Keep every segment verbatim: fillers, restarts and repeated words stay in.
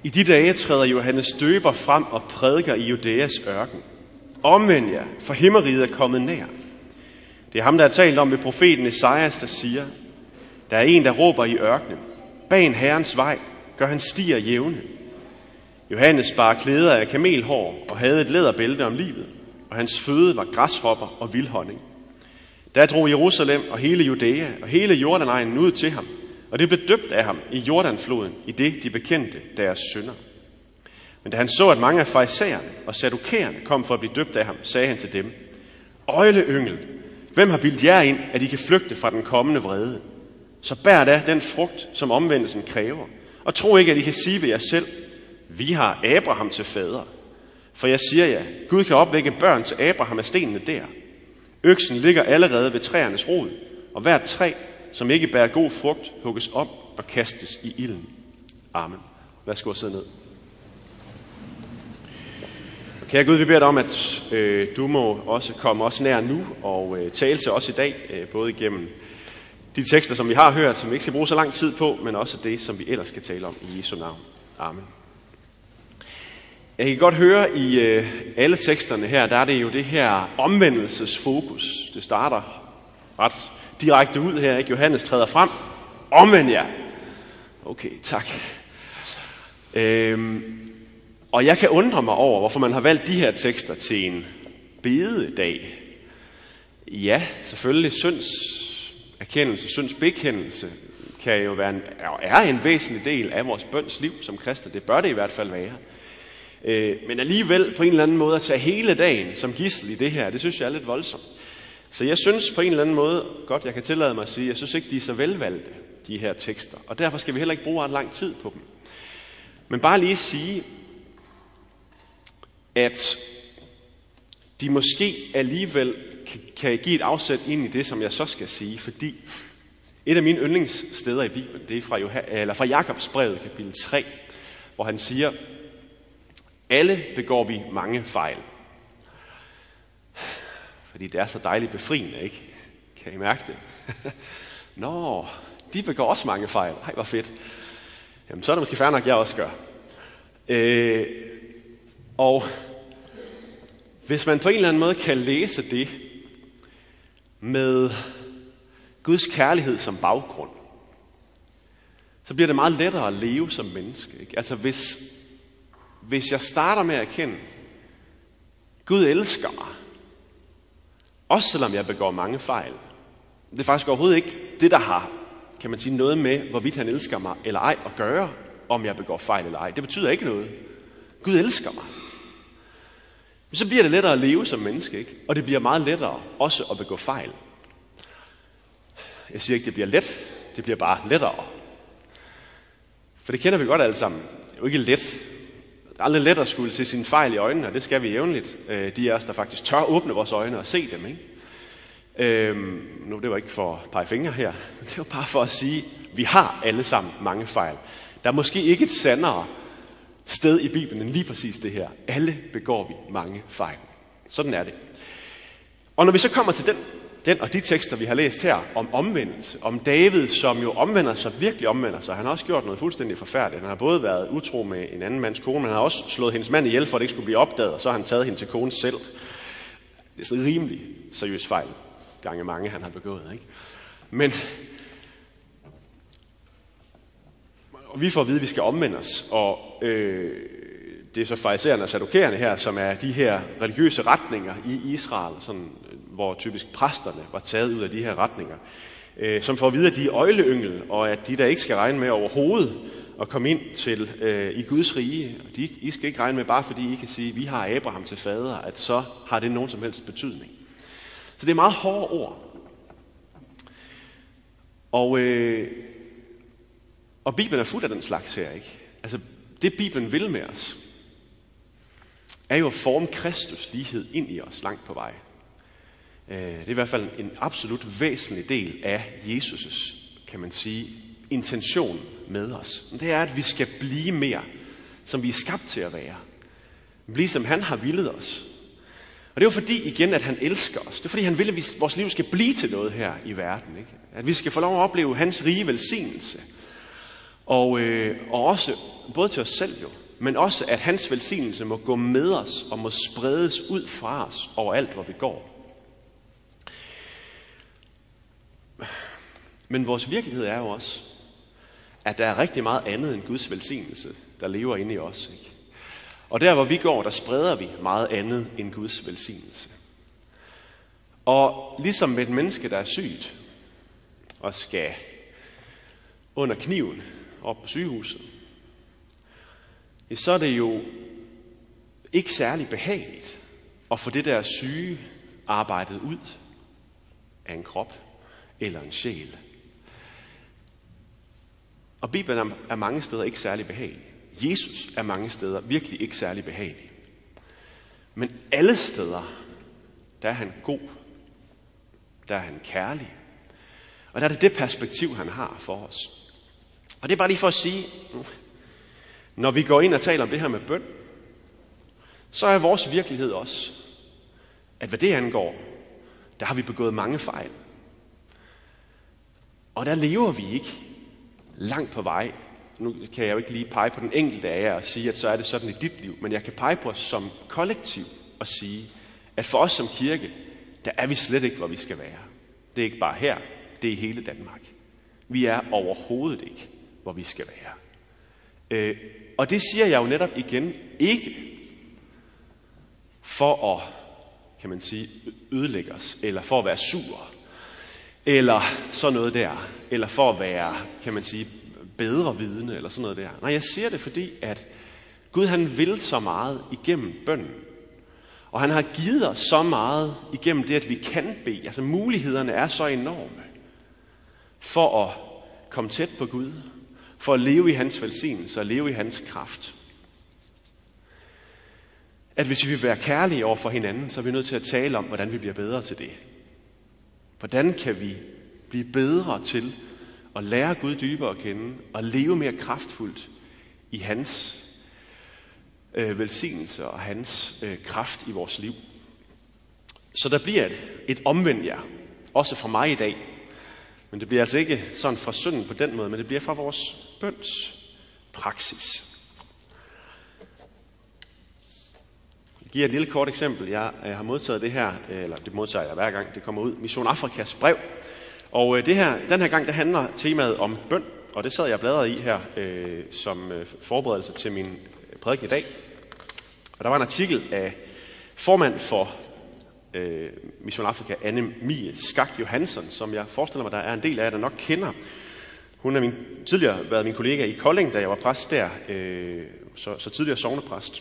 I de dage træder Johannes Døber frem og prædiker i Judæas ørken. Omvend jer, for himmeriget er kommet nær. Det er ham, der er talt om ved profeten Esajas, der siger, der er en, der råber i ørkenen. Bag en Herrens vej gør han stier jævne. Johannes bar klæder af kamelhår og havde et læderbælte om livet, og hans føde var græshopper og vildhonning. Der drog Jerusalem og hele Judæa og hele Jordanegnen ud til ham, og det blev døbt af ham i Jordanfloden, i det de bekendte deres synder. Men da han så, at mange af farisæerne og sadukæerne kom for at blive døbt af ham, sagde han til dem, Øgleyngel, hvem har bildt jer ind, at I kan flygte fra den kommende vrede? Så bær da den frugt, som omvendelsen kræver, og tro ikke, at I kan sige ved jer selv, vi har Abraham til fader. For jeg siger jer, Gud kan opvække børn til Abraham af stenene der. Øksen ligger allerede ved træernes rod, og hvert træ, som ikke bærer god frugt, hugges op og kastes i ilden. Amen. Værsgo at sidde ned. Kære Gud, vi beder dig om, at øh, du må også komme os nær nu og øh, tale til os i dag, øh, både igennem de tekster, som vi har hørt, som vi ikke skal bruge så lang tid på, men også det, som vi ellers skal tale om i Jesu navn. Amen. Jeg kan godt høre i øh, alle teksterne her, der er det jo det her omvendelsesfokus. Det starter ret direkte ud her, ikke? Johannes træder frem. Omvend jer. Okay, tak. Øhm, og jeg kan undre mig over, hvorfor man har valgt de her tekster til en bededag. Ja, selvfølgelig synds erkendelse, synds bekendelse kan jo være en, er en væsentlig del af vores bøns liv som kristne. Det bør det i hvert fald være. Øh, men alligevel på en eller anden måde at tage hele dagen som gidsel i det her, det synes jeg er lidt voldsomt. Så jeg synes på en eller anden måde, godt jeg kan tillade mig at sige, jeg synes ikke de er så velvalgte, de her tekster. Og derfor skal vi heller ikke bruge ret lang tid på dem. Men bare lige sige, at de måske alligevel kan give et afsæt ind i det, som jeg så skal sige, fordi et af mine yndlingssteder i Bibelen, det er fra, Joh- eller fra Jakobs brev, kapitel tre, hvor han siger, alle begår vi mange fejl. Fordi det er så dejligt befriende, ikke? Kan I mærke det? Nå, de begår også mange fejl. Ej, hvor fedt. Jamen, så er det måske fair nok, jeg også gør. Øh, og hvis man på en eller anden måde kan læse det med Guds kærlighed som baggrund, så bliver det meget lettere at leve som menneske. Ikke? Altså hvis, hvis jeg starter med at erkende, Gud elsker mig, også selvom jeg begår mange fejl. Det er faktisk overhovedet ikke det, der har, kan man sige, noget med, hvorvidt han elsker mig eller ej at gøre, om jeg begår fejl eller ej. Det betyder ikke noget. Gud elsker mig. Men så bliver det lettere at leve som menneske, ikke? Og det bliver meget lettere også at begå fejl. Jeg siger ikke, det bliver let. Det bliver bare lettere. For det kender vi godt alle sammen. Det er jo ikke let. Det er aldrig let at skulle se sine fejl i øjnene, og det skal vi jævnligt. De af os, der faktisk tør åbne vores øjne og se dem, ikke? Øhm, nu det var ikke for at pege fingre her, men det var bare for at sige, at vi har alle sammen mange fejl. Der er måske ikke et sandere sted i Bibelen end lige præcis det her. Alle begår vi mange fejl. Sådan er det. Og når vi så kommer til den, den og de tekster, vi har læst her, om omvendelse, om David, som jo omvender sig, virkelig omvender sig. Han har også gjort noget fuldstændig forfærdeligt. Han har både været utro med en anden mands kone, men han har også slået hendes mand ihjel, for at det ikke skulle blive opdaget, og så har han taget hende til konen selv. Det er så rimelig seriøs fejl, gange mange han har begået, ikke? Men og vi får at vide, at vi skal omvende os, og øh, det er så farisæerne og sadukæerne her, som er de her religiøse retninger i Israel, sådan, hvor typisk præsterne var taget ud af de her retninger, øh, som får at vide, at de er øgleyngel, og at de der ikke skal regne med overhovedet at komme ind til øh, i Guds rige. Og de, I skal ikke regne med, bare fordi I kan sige, at vi har Abraham til fader, at så har det nogen som helst betydning. Så det er meget hårde ord. Og, øh, og Bibelen er fuld af den slags her, ikke? Altså, det Bibelen vil med os, er jo at forme Kristus lighed ind i os langt på vej. Øh, det er i hvert fald en absolut væsentlig del af Jesus' kan man sige, intention med os. Det er, at vi skal blive mere, som vi er skabt til at være. Blive, som han har villet os. Og det er jo fordi, igen, at han elsker os. Det er fordi, han vil, at vores liv skal blive til noget her i verden. Ikke? At vi skal få lov at opleve hans rige velsignelse. Og, øh, og også, både til os selv jo, men også at hans velsignelse må gå med os og må spredes ud fra os overalt, hvor vi går. Men vores virkelighed er jo også, at der er rigtig meget andet end Guds velsignelse, der lever inde i os. Ikke? Og der, hvor vi går, der spreder vi meget andet end Guds velsignelse. Og ligesom med et menneske, der er sygt og skal under kniven op på sygehuset, så er det jo ikke særlig behageligt at få det der syge arbejdet ud af en krop eller en sjæl. Og Bibelen er mange steder ikke særlig behagelig. Jesus er mange steder virkelig ikke særlig behagelig. Men alle steder, der er han god. Der er han kærlig. Og der er det det perspektiv, han har for os. Og det er bare lige for at sige, når vi går ind og taler om det her med bøn, så er vores virkelighed også, at hvad det angår, der har vi begået mange fejl. Og der lever vi ikke langt på vej. Nu kan jeg jo ikke lige pege på den enkelte af jer og sige, at så er det sådan i dit liv. Men jeg kan pege på os som kollektiv og sige, at for os som kirke, der er vi slet ikke, hvor vi skal være. Det er ikke bare her, det er i hele Danmark. Vi er overhovedet ikke, hvor vi skal være. Øh, og det siger jeg jo netop igen, ikke for at, kan man sige, ødelægge os, eller for at være sur, eller sådan noget der, eller for at være, kan man sige, bedre vidne, eller sådan noget der. Nej, jeg siger det, fordi at Gud han vil så meget igennem bønnen. Og han har givet os så meget igennem det, at vi kan bede. Altså mulighederne er så enorme for at komme tæt på Gud, for at leve i hans velsignelse og leve i hans kraft. At hvis vi vil være kærlige over for hinanden, så er vi nødt til at tale om, hvordan vi bliver bedre til det. Hvordan kan vi blive bedre til at lære Gud dybere at kende og leve mere kraftfuldt i hans øh, velsignelse og hans øh, kraft i vores liv. Så der bliver et, et omvendt jer, også fra mig i dag. Men det bliver altså ikke sådan fra synden på den måde, men det bliver fra vores bøns praksis. Jeg giver et lille kort eksempel. Jeg, jeg har modtaget det her, eller det modtager jeg hver gang det kommer ud, Mission Afrikas brev. Og det her, den her gang, der handler temaet om bøn, og det sad jeg bladret i her øh, som øh, forberedelse til min prædiken i dag. Og der var en artikel af formand for øh, Mission Afrika, Anne-Mie Skak Johansson, som jeg forestiller mig, der er en del af jer, der nok kender. Hun har min, tidligere været min kollega i Kolding, da jeg var præst der, øh, så, så tidligere sognepræst.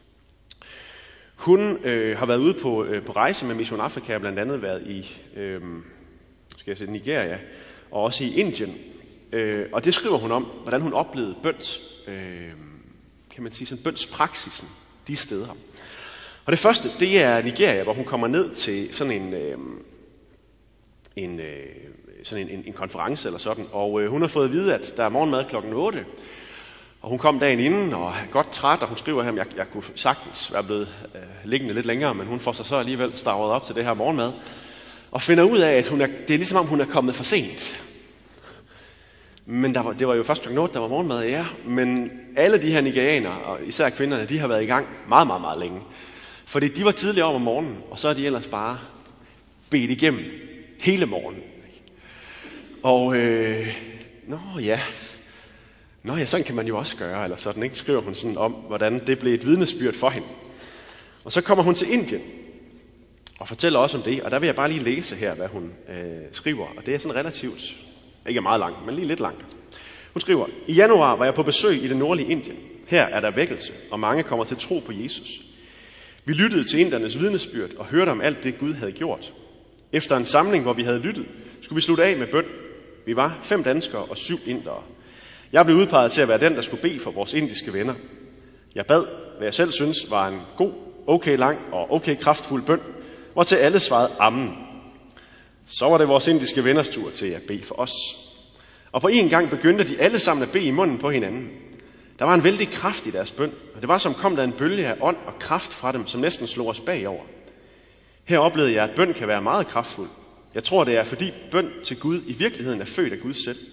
Hun øh, har været ude på, øh, på rejse med Mission Afrika, og blandt andet været i øh, skal jeg sige, Nigeria og også i Indien. Øh, og det skriver hun om, hvordan hun oplevede bøns, øh, kan man sige, sådan bønspraksisen de steder. Og det første, det er Nigeria, hvor hun kommer ned til sådan en, øh, en, øh, sådan en, en, en konference eller sådan. Og øh, hun har fået at vide, at der er morgenmad klokken otte. Og hun kom dagen inden og er godt træt, og hun skriver her, at jeg, jeg kunne sagtens være blevet øh, liggende lidt længere, men hun får sig så alligevel stavret op til det her morgenmad. Og finder ud af, at hun er, det er ligesom om, hun er kommet for sent. Men der var, det var jo først klokken otte, der var morgenmad, ja. Men alle de her nigerianere, og især kvinderne, de har været i gang meget, meget, meget længe. Fordi de var tidligere om om morgenen, og så er de ellers bare bedt igennem hele morgenen. Og, øh, nå ja, nå ja, sådan kan man jo også gøre, eller sådan, ikke? Skriver hun sådan om, hvordan det blev et vidnesbyrd for hende. Og så kommer hun til Indien, og fortæller også om det, og der vil jeg bare lige læse her, hvad hun øh, skriver. Og det er sådan relativt, ikke meget langt, men lige lidt langt. Hun skriver, i januar var jeg på besøg i det nordlige Indien. Her er der vækkelse, og mange kommer til tro på Jesus. Vi lyttede til indernes vidnesbyrd og hørte om alt det, Gud havde gjort. Efter en samling, hvor vi havde lyttet, skulle vi slutte af med bøn. Vi var fem danskere og syv indere. Jeg blev udpeget til at være den, der skulle bede for vores indiske venner. Jeg bad, hvad jeg selv synes var en god, okay lang og okay kraftfuld bøn, hvor til alle svarede amen. Så var det vores indiske venners tur til at bede for os. Og på en gang begyndte de alle sammen at bede i munden på hinanden. Der var en vældig kraft i deres bøn, og det var som kom der en bølge af ånd og kraft fra dem, som næsten slog os bagover. Her oplevede jeg, at bøn kan være meget kraftfuld. Jeg tror, det er, fordi bøn til Gud i virkeligheden er født af Gud selv,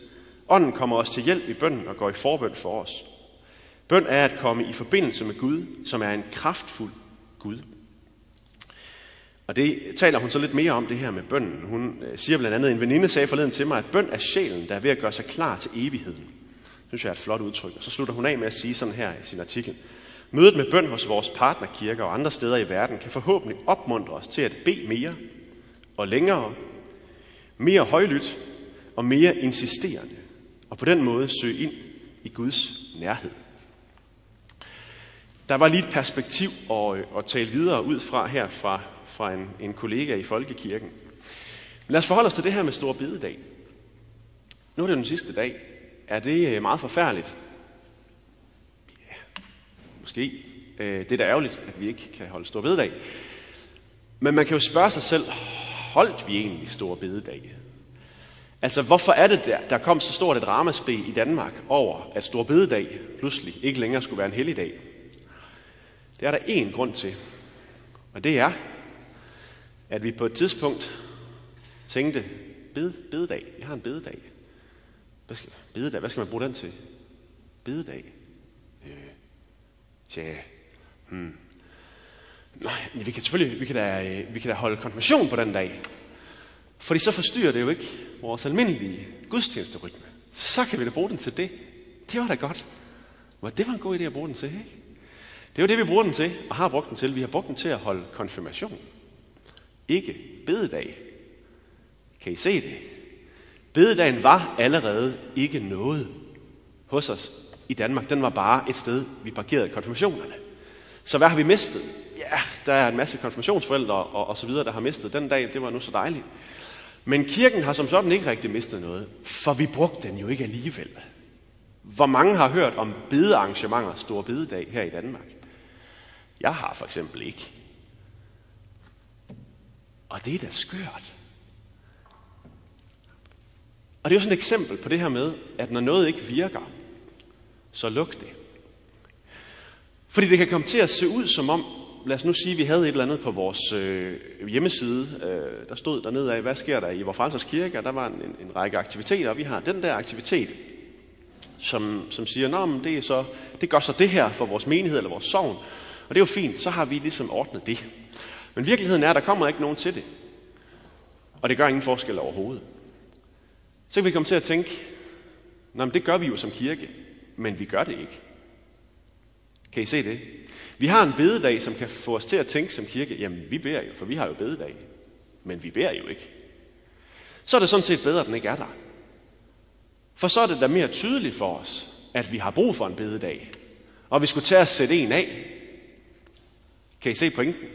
Ånden kommer os til hjælp i bønnen og går i forbøn for os. Bøn er at komme i forbindelse med Gud, som er en kraftfuld Gud. Og det taler hun så lidt mere om, det her med bønnen. Hun siger blandt andet, en veninde sagde forleden til mig, at bøn er sjælen, der er ved at gøre sig klar til evigheden. Det synes jeg er et flot udtryk. Og så slutter hun af med at sige sådan her i sin artikel. Mødet med bøn hos vores partnerkirker og andre steder i verden kan forhåbentlig opmuntre os til at bede mere og længere, mere højlydt og mere insisterende, og på den måde søge ind i Guds nærhed. Der var lige et perspektiv at, at tale videre ud fra her fra, fra en, en kollega i Folkekirken. Men lad os forholde os til det her med Store Bededag. Nu er det den sidste dag. Er det meget forfærdeligt? Ja, måske. Det er da ærgerligt, at vi ikke kan holde Store Bededag. Men man kan jo spørge sig selv, holdt vi egentlig Store Bededag? Altså, hvorfor er det, der, der kom så stort et ramaskrig i Danmark over, at Store Bededag pludselig ikke længere skulle være en helligdag? Det er der én grund til, og det er, at vi på et tidspunkt tænkte, bed, bededag, jeg har en bededag. Hvad skal, bededag, hvad skal man bruge den til? Bededag? Øh, tja, hmm. Nej, vi kan selvfølgelig vi kan da, vi kan da holde konfirmation på den dag. Fordi så forstyrrer det jo ikke vores almindelige gudstjenesterytme. Så kan vi da bruge den til det. Det var da godt. Det var en god idé at bruge den til, ikke? Det er jo det, vi bruger den til, og har brugt den til. Vi har brugt den til at holde konfirmation. Ikke bededag. Kan I se det? Bededagen var allerede ikke noget hos os i Danmark. Den var bare et sted, vi parkerede konfirmationerne. Så hvad har vi mistet? Ja, der er en masse konfirmationsforældre og, og så videre, der har mistet den dag. Det var nu så dejligt. Men kirken har som sådan ikke rigtig mistet noget, for vi brugte den jo ikke alligevel. Hvor mange har hørt om bedearrangementer, Store Bededag her i Danmark? Jeg har for eksempel ikke. Og det er da skørt. Og det er jo sådan et eksempel på det her med, at når noget ikke virker, så luk det. Fordi det kan komme til at se ud som om, lad os nu sige, at vi havde et eller andet på vores øh, hjemmeside. Øh, der stod dernede af, hvad sker der i Vor Frelsers Kirke, og der var en, en række aktiviteter, og vi har den der aktivitet, som, som siger, nå, men det, er så, det gør så det her for vores menighed eller vores sogn, og det er jo fint, så har vi ligesom ordnet det. Men virkeligheden er, at der kommer ikke nogen til det, og det gør ingen forskel overhovedet. Så kan vi komme til at tænke, nå, men det gør vi jo som kirke, men vi gør det ikke. Kan I se det? Vi har en bededag, som kan få os til at tænke som kirke, jamen vi beder jo, for vi har jo bededag, men vi beder jo ikke. Så er det sådan set bedre, at den ikke er der. For så er det da mere tydeligt for os, at vi har brug for en bededag, og vi skulle tage at sætte en af. Kan I se pointen?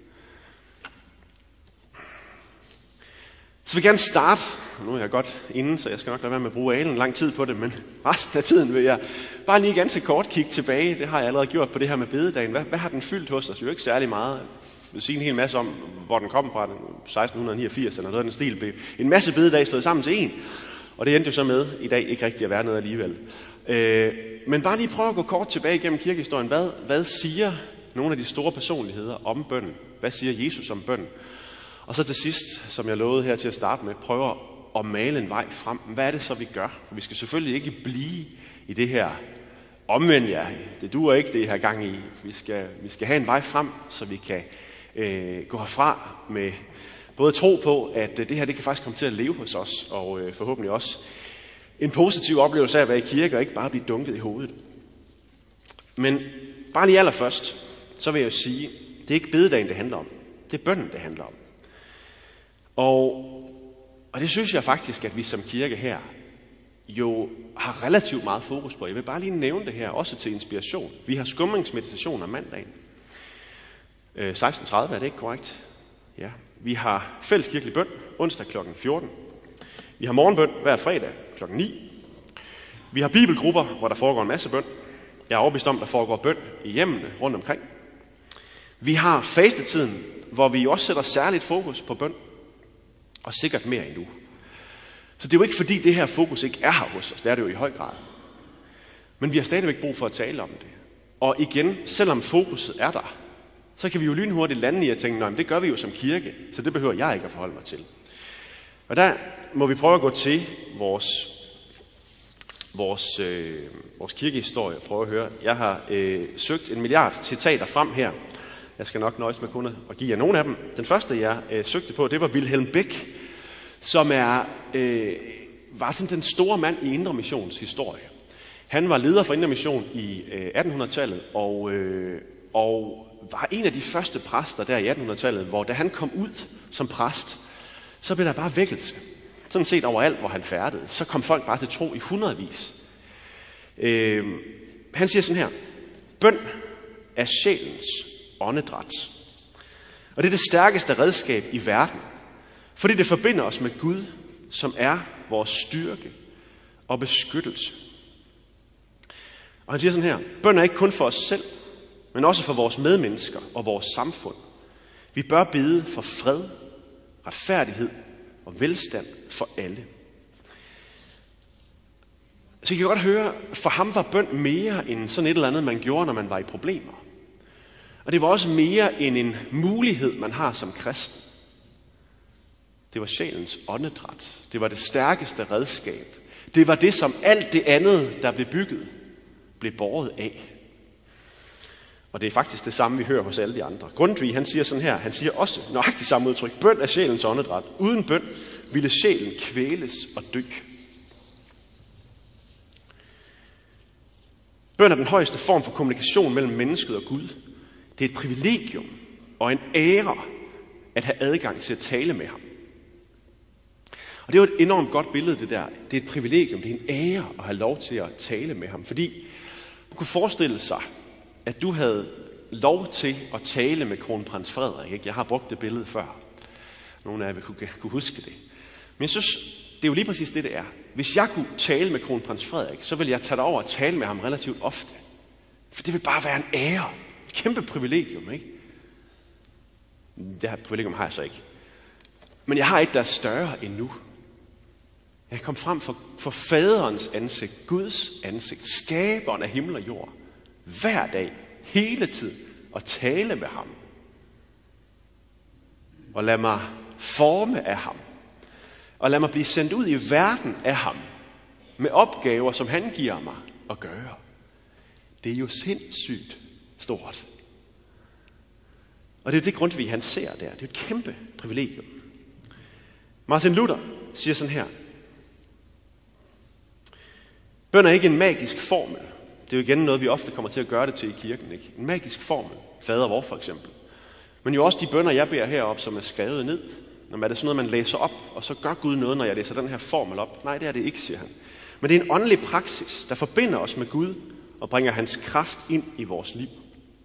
Så vil jeg gerne starte, nu er jeg godt inde, så jeg skal nok lade være med at bruge alen lang tid på det, men resten af tiden vil jeg bare lige ganske kort kigge tilbage. Det har jeg allerede gjort på det her med bededagen. Hvad, hvad har den fyldt hos os? Jo ikke særlig meget. Jeg vil sige en hel masse om, hvor den kom fra, seksten niogfirs eller noget af den stil. En masse bededag slået sammen til en, og det endte jo så med i dag ikke rigtig at være noget alligevel. Øh, men bare lige prøve at gå kort tilbage gennem kirkehistorien. Hvad, hvad siger nogle af de store personligheder om bønnen? Hvad siger Jesus om bønnen? Og så til sidst, som jeg lovede her til at starte med, prøver at male en vej frem. Hvad er det så, vi gør? For vi skal selvfølgelig ikke blive i det her omvendt jer. Det duer ikke, det I har gang i. Vi skal, vi skal have en vej frem, så vi kan øh, gå herfra med både tro på, at det her det kan faktisk komme til at leve hos os, og øh, forhåbentlig også en positiv oplevelse af at være i kirke, og ikke bare blive dunket i hovedet. Men bare lige allerførst, så vil jeg jo sige, det er ikke bededagen, det handler om. Det er bønnen, det handler om. Og, og det synes jeg faktisk, at vi som kirke her jo har relativt meget fokus på. Jeg vil bare lige nævne det her, også til inspiration. Vi har skumringsmeditation om mandagen. Øh, seksten tredive, er det ikke korrekt? Ja. Vi har fælleskirkelig bøn onsdag klokken fjorten. Vi har morgenbøn hver fredag klokken ni. Vi har bibelgrupper, hvor der foregår en masse bøn. Jeg er overbevist om, der foregår bøn i hjemmene rundt omkring. Vi har fastetiden, hvor vi også sætter særligt fokus på bøn. Og sikkert mere endnu. Så det er jo ikke fordi, det her fokus ikke er her hos os. Det er det jo i høj grad. Men vi har stadigvæk brug for at tale om det. Og igen, selvom fokuset er der, så kan vi jo lynhurtigt lande i at tænke, nej, men det gør vi jo som kirke, så det behøver jeg ikke at forholde mig til. Og der må vi prøve at gå til vores vores, øh, vores kirkehistorie, prøve at høre. Jeg har øh, søgt en milliard citater frem her. Jeg skal nok nøjes med kun at give jer nogle af dem. Den første, jeg øh, søgte på, det var Wilhelm Beck, som er, øh, var sådan den store mand i Indre Missions historie. Han var leder for Indre Mission i øh, attenhundredetallet, og, øh, og var en af de første præster der i attenhundredetallet, hvor da han kom ud som præst, så blev der bare vækkelse. Sådan set overalt, hvor han færdede, så kom folk bare til tro i hundredvis. Øh, han siger sådan her: bøn er sjælens åndedræt. Og det er det stærkeste redskab i verden, fordi det forbinder os med Gud, som er vores styrke og beskyttelse. Og han siger sådan her: bøn er ikke kun for os selv, men også for vores medmennesker og vores samfund. Vi bør bede for fred, retfærdighed og velstand for alle. Så I kan godt høre, for ham var bøn mere end sådan et eller andet, man gjorde, når man var i problemer. Og det var også mere end en mulighed, man har som kristen. Det var sjælens åndedræt. Det var det stærkeste redskab. Det var det, som alt det andet, der blev bygget, blev båret af. Og det er faktisk det samme, vi hører hos alle de andre. Grundtvig, han siger sådan her, han siger også nøjagtigt samme udtryk: bøn er sjælens åndedræt. Uden bøn ville sjælen kvæles og dø. Bøn er den højeste form for kommunikation mellem mennesket og Gud. Det er et privilegium og en ære at have adgang til at tale med ham. Og det er jo et enormt godt billede, det der. Det er et privilegium, det er en ære at have lov til at tale med ham. Fordi man kunne forestille sig, at du havde lov til at tale med kronprins Frederik. Ikke? Jeg har brugt det billede før. Nogle af jer kunne, kunne huske det. Men jeg synes, det er jo lige præcis det, det er. Hvis jeg kunne tale med kronprins Frederik, så ville jeg tage over og tale med ham relativt ofte. For det vil bare være en ære. Et kæmpe privilegium, ikke? Det her privilegium har jeg så ikke. Men jeg har et, der er større endnu. Jeg kom frem for, for faderens ansigt, Guds ansigt, skaberen af himmel og jord, hver dag, hele tiden, og tale med ham. Og lad mig forme af ham. Og lad mig blive sendt ud i verden af ham, med opgaver, som han giver mig at gøre. Det er jo sindssygt stort. Og det er jo det Grundtvig, han ser der. Det er et kæmpe privilegium. Martin Luther siger sådan her: bøn er ikke en magisk formel. Det er jo igen noget, vi ofte kommer til at gøre det til i kirken. Ikke? En magisk formel. Fader vor for eksempel. Men jo også de bønner, jeg beder heroppe, som er skrevet ned. Når er det sådan noget, man læser op, og så gør Gud noget, når jeg læser den her formel op. Nej, det er det ikke, siger han. Men det er en åndelig praksis, der forbinder os med Gud og bringer hans kraft ind i vores liv.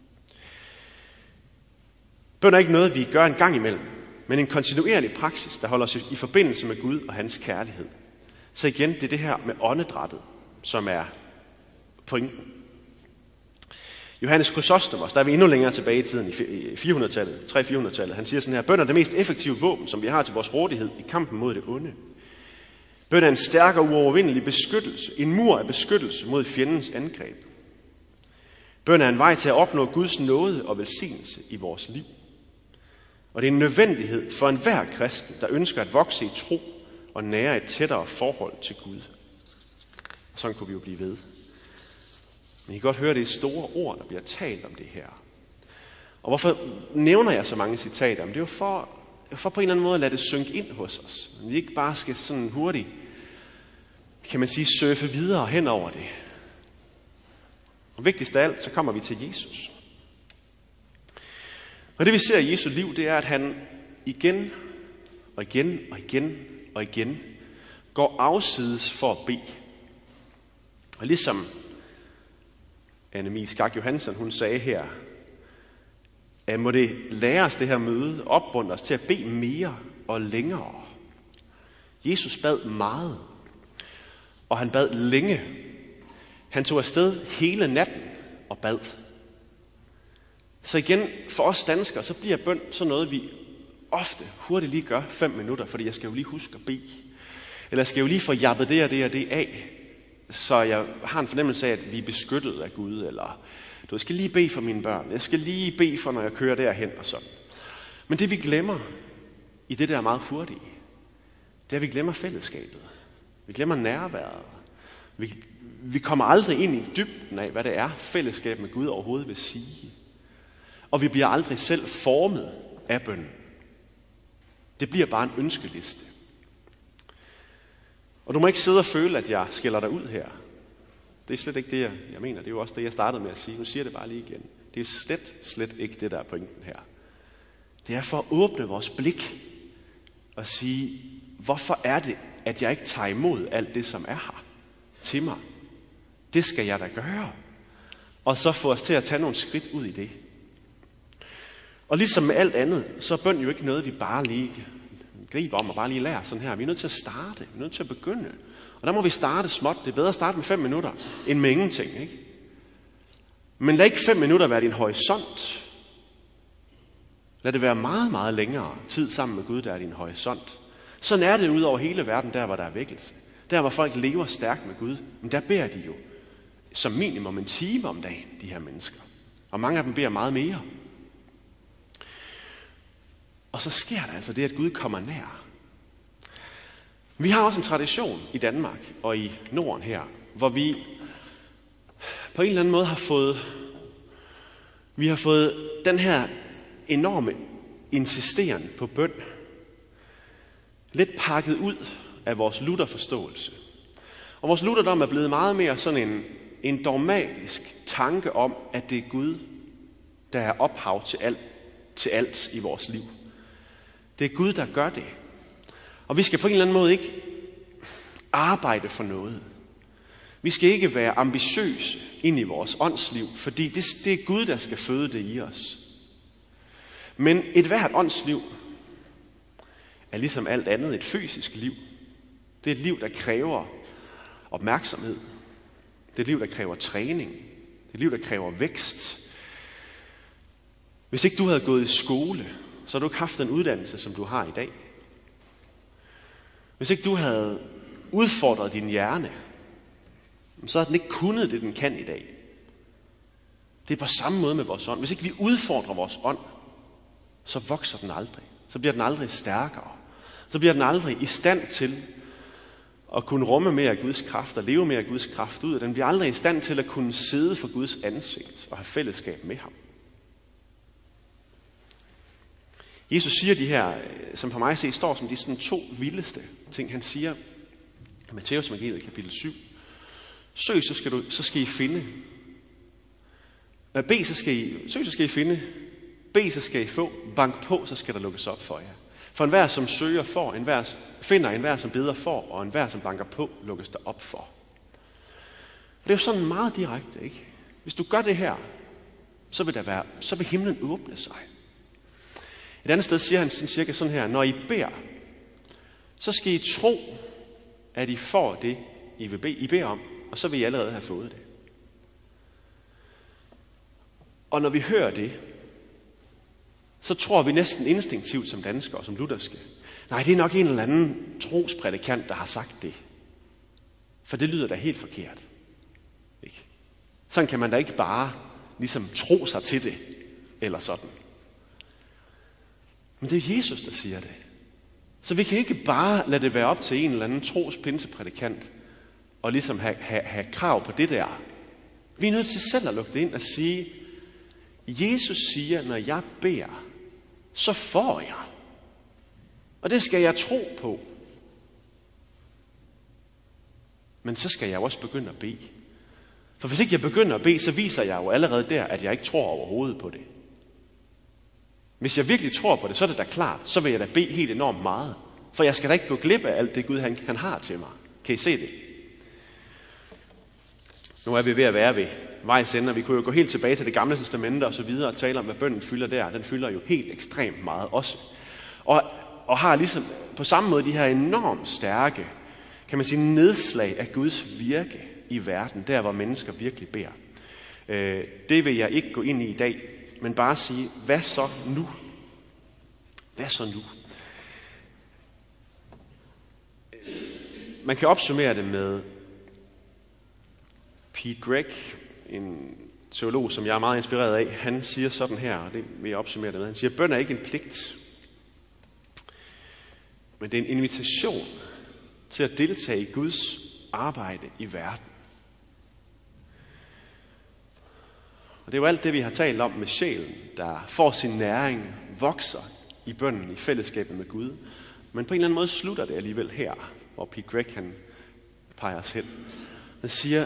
Bøn er ikke noget, vi gør en gang imellem, men en kontinuerlig praksis, der holder os i forbindelse med Gud og hans kærlighed. Så igen, det er det her med åndedrættet, som er pointen. Johannes Chrysostomos, der er vi endnu længere tilbage i tiden, i fire hundrede-tallet, tre fire hundrede-tallet. Han siger sådan her: bøn er det mest effektive våben, som vi har til vores rådighed i kampen mod det onde. Bøn er en stærk og uovervindelig beskyttelse, en mur af beskyttelse mod fjendens angreb. Bøn er en vej til at opnå Guds nåde og velsignelse i vores liv. Og det er en nødvendighed for enhver kristen, der ønsker at vokse i tro og nære et tættere forhold til Gud. Og sådan kunne vi jo blive ved. Men I kan godt høre, det er store ord, der bliver talt om det her. Og hvorfor nævner jeg så mange citater? Men det er jo for, for på en eller anden måde at lade det synke ind hos os. Vi ikke bare skal sådan hurtigt, kan man sige, surfe videre hen over det. Og vigtigst af alt, så kommer vi til Jesus. Og det vi ser i Jesu liv, det er, at han igen og igen og igen og igen går afsides for at bede. Og ligesom Annemie Skak Johansen, hun sagde her, at må det lære os det her møde, opmuntre os til at bede mere og længere. Jesus bad meget, og han bad længe. Han tog afsted hele natten og bad. Så igen, for os danskere, så bliver bøn sådan noget, vi ofte hurtigt lige gør fem minutter, fordi jeg skal jo lige huske at bede. Eller skal jeg jo lige få jappet det og det og det af, så jeg har en fornemmelse af, at vi er beskyttet af Gud. Eller du skal lige bede for mine børn. Jeg skal lige bede for, når jeg kører derhen og sådan. Men det vi glemmer i det der meget hurtige, det er, at vi glemmer fællesskabet. Vi glemmer nærværet. Vi, vi kommer aldrig ind i dybden af, hvad det er, fællesskab med Gud overhovedet vil sige. Og vi bliver aldrig selv formet af bønnen. Det bliver bare en ønskeliste. Og du må ikke sidde og føle, at jeg skælder dig ud her. Det er slet ikke det, jeg, jeg mener. Det er jo også det, jeg startede med at sige. Nu siger jeg det bare lige igen. Det er slet, slet ikke det, der er pointen her. Det er for at åbne vores blik og sige, hvorfor er det, at jeg ikke tager imod alt det, som er her til mig? Det skal jeg da gøre. Og så få os til at tage nogle skridt ud i det. Og ligesom med alt andet, så er bøn jo ikke noget, vi bare lige griber om og bare lige lærer sådan her. Vi er nødt til at starte. Vi er nødt til at begynde. Og der må vi starte småt. Det er bedre at starte med fem minutter, end med ingenting, ikke? Men lad ikke fem minutter være din horisont. Lad det være meget, meget længere tid sammen med Gud, der er din horisont. Sådan er det ud over hele verden, der hvor der er vækkelse. Der hvor folk lever stærkt med Gud, men der beder de jo som minimum en time om dagen, de her mennesker. Og mange af dem beder meget mere. Og så sker der altså det, at Gud kommer nær. Vi har også en tradition i Danmark og i Norden her, hvor vi på en eller anden måde har fået, vi har fået den her enorme insisteren på bøn lidt pakket ud af vores Luther-forståelse. Og vores lutherdom er blevet meget mere sådan en, en dogmatisk tanke om, at det er Gud, der er ophav til alt, til alt i vores liv. Det er Gud, der gør det. Og vi skal på en eller anden måde ikke arbejde for noget. Vi skal ikke være ambitiøse ind i vores åndsliv, fordi det, det er Gud, der skal føde det i os. Men et hvert åndsliv er ligesom alt andet et fysisk liv. Det er et liv, der kræver opmærksomhed. Det er et liv, der kræver træning. Det er et liv, der kræver vækst. Hvis ikke du havde gået i skole, så har du ikke haft den uddannelse, som du har i dag. Hvis ikke du havde udfordret din hjerne, så havde den ikke kunnet det, den kan i dag. Det er på samme måde med vores ånd. Hvis ikke vi udfordrer vores ånd, så vokser den aldrig. Så bliver den aldrig stærkere. Så bliver den aldrig i stand til at kunne rumme mere af Guds kraft og leve mere af Guds kraft ud. Den bliver aldrig i stand til at kunne sidde for Guds ansigt og have fællesskab med ham. Jesus siger de her, som for mig set står som de sådan to vildeste ting. Han siger i Matthæus evangeliet kapitel syv, søg, så skal, du, så skal I finde. Bed, så skal I, søg, så skal I finde. Bed, så skal I få. Bank på, så skal der lukkes op for jer. For enhver, som søger, får. Enhver, finder enhver, som beder, får. Og enhver, som banker på, lukkes der op for. Og det er jo sådan meget direkte, ikke? Hvis du gør det her, så vil, der være, så vil himlen åbne sig. Et andet sted siger han sådan cirka sådan her, når I beder, så skal I tro, at I får det, I vil bede, I beder om, og så vil I allerede have fået det. Og når vi hører det, så tror vi næsten instinktivt som danskere og som lutherske, nej, det er nok en eller anden trosprædikant, der har sagt det. For det lyder da helt forkert. Ikke? Sådan kan man da ikke bare ligesom tro sig til det, eller sådan. Men det er Jesus, der siger det. Så vi kan ikke bare lade det være op til en eller anden trospinseprædikant og ligesom have, have, have krav på det der. Vi er nødt til selv at lukke det ind og sige, Jesus siger, når jeg beder, så får jeg. Og det skal jeg tro på. Men så skal jeg jo også begynde at bede. For hvis ikke jeg begynder at bede, så viser jeg jo allerede der, at jeg ikke tror overhovedet på det. Hvis jeg virkelig tror på det, så er det da klart, så vil jeg da bede helt enormt meget. For jeg skal da ikke gå glip af alt det Gud han, han har til mig. Kan I se det? Nu er vi ved at være ved vejs ende, og vi kunne jo gå helt tilbage til det gamle testamente og så videre og tale om, hvad bønnen fylder der. Den fylder jo helt ekstremt meget også. Og, og har ligesom på samme måde de her enormt stærke, kan man sige, nedslag af Guds virke i verden, der hvor mennesker virkelig beder. Øh, det vil jeg ikke gå ind i i dag, men bare sige, hvad så nu? Hvad så nu? Man kan opsummere det med Pete Gregg, en teolog, som jeg er meget inspireret af. Han siger sådan her, og det vil jeg opsummere det med. Han siger, bøn er ikke en pligt, men det er en invitation til at deltage i Guds arbejde i verden. Og det er jo alt det, vi har talt om med sjælen, der får sin næring, vokser i bønnen, i fællesskabet med Gud. Men på en eller anden måde slutter det alligevel her, hvor Pete Greig han peger os hen. Han siger,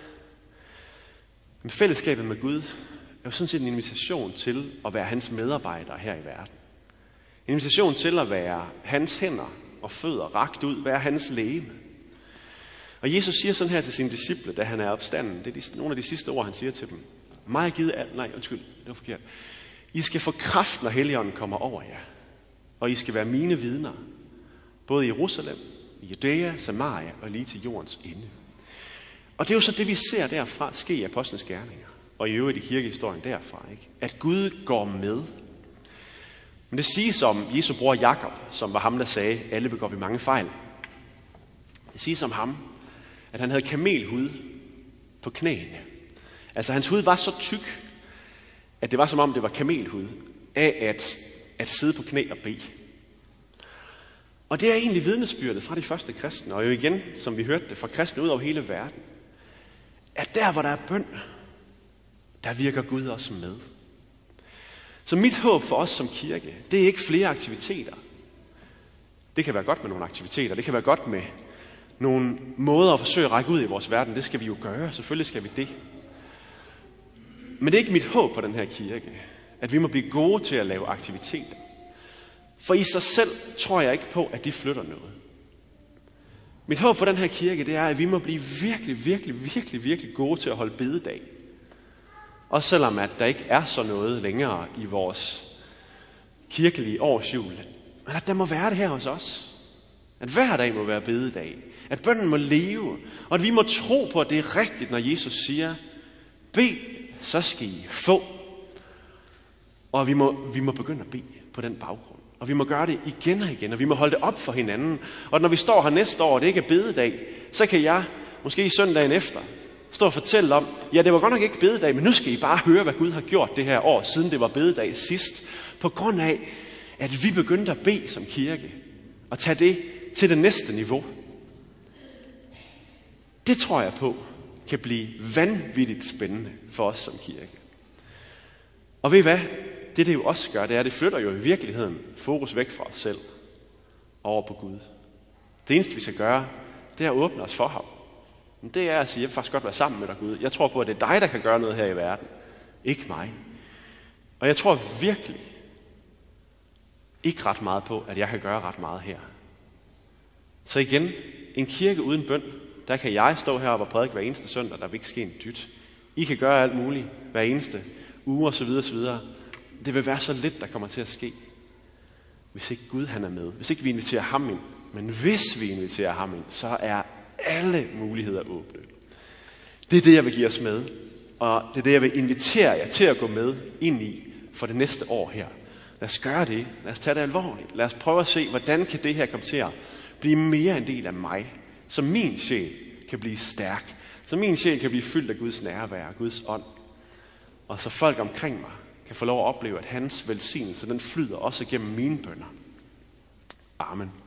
at fællesskabet med Gud er jo sådan set en invitation til at være hans medarbejdere her i verden. En invitation til at være hans hænder og fødder rakt ud, være hans legeme. Og Jesus siger sådan her til sine disciple, da han er opstanden. Det er de, nogle af de sidste ord, han siger til dem. Mig er givet alt. Nej, undskyld, det var forkert. I skal få kraft, når Helligånden kommer over jer. Og I skal være mine vidner. Både i Jerusalem, i Judæa, Samaria og lige til jordens ende. Og det er jo så det, vi ser derfra ske i apostlenes gerninger. Og i øvrigt i kirkehistorien derfra. Ikke? At Gud går med. Men det siges om Jesu bror Jakob, som var ham, der sagde, alle begår vi mange fejl. Det siges om ham, at han havde kamelhud på knæene. Altså hans hud var så tyk, at det var som om det var kamelhud af at, at sidde på knæ og bede. Og det er egentlig vidnesbyrdet fra de første kristne, og jo igen, som vi hørte det, fra kristne ud over hele verden, at der, hvor der er bøn, der virker Gud også med. Så mit håb for os som kirke, det er ikke flere aktiviteter. Det kan være godt med nogle aktiviteter, det kan være godt med nogle måder at forsøge at række ud i vores verden. Det skal vi jo gøre, selvfølgelig skal vi det. Men det er ikke mit håb for den her kirke, at vi må blive gode til at lave aktiviteter. For i sig selv tror jeg ikke på, at de flytter noget. Mit håb for den her kirke, det er, at vi må blive virkelig, virkelig, virkelig, virkelig gode til at holde bededag. Også selvom at der ikke er så noget længere i vores kirkelige årsjul. Men at der må være det her hos os. At hver dag må være bededag. At bønnen må leve. Og at vi må tro på, at det er rigtigt, når Jesus siger, bed, så skal I få. Og vi må, vi må begynde at bede på den baggrund. Og vi må gøre det igen og igen, og vi må holde det op for hinanden. Og når vi står her næste år, og det ikke er bededag, så kan jeg, måske i søndagen efter, stå og fortælle om, ja, det var godt nok ikke bededag, men nu skal I bare høre, hvad Gud har gjort det her år, siden det var bededag sidst. På grund af, at vi begyndte at bede som kirke, og tage det til det næste niveau. Det tror jeg på, kan blive vanvittigt spændende for os som kirke. Og ved I hvad? Det det jo også gør, det er, at det flytter jo i virkeligheden fokus væk fra os selv over på Gud. Det eneste vi skal gøre, det er at åbne os for ham. Men det er at sige, jeg vil faktisk godt være sammen med dig, Gud. Jeg tror på, at det er dig, der kan gøre noget her i verden. Ikke mig. Og jeg tror virkelig ikke ret meget på, at jeg kan gøre ret meget her. Så igen, en kirke uden bøn, der kan jeg stå heroppe og prædike hver eneste søndag, der vil ikke ske en dyt. I kan gøre alt muligt hver eneste uge og så videre, så videre. Det vil være så lidt, der kommer til at ske, hvis ikke Gud han er med. Hvis ikke vi inviterer ham ind. Men hvis vi inviterer ham ind, så er alle muligheder åbne. Det er det, jeg vil give os med. Og det er det, jeg vil invitere jer til at gå med ind i for det næste år her. Lad os gøre det. Lad os tage det alvorligt. Lad os prøve at se, hvordan kan det her komme til at blive mere en del af mig. Så min sjæl kan blive stærk. Så min sjæl kan blive fyldt af Guds nærvær, Guds ånd. Og så folk omkring mig kan få lov at opleve, at hans velsignelse, den flyder også gennem mine bønner. Amen.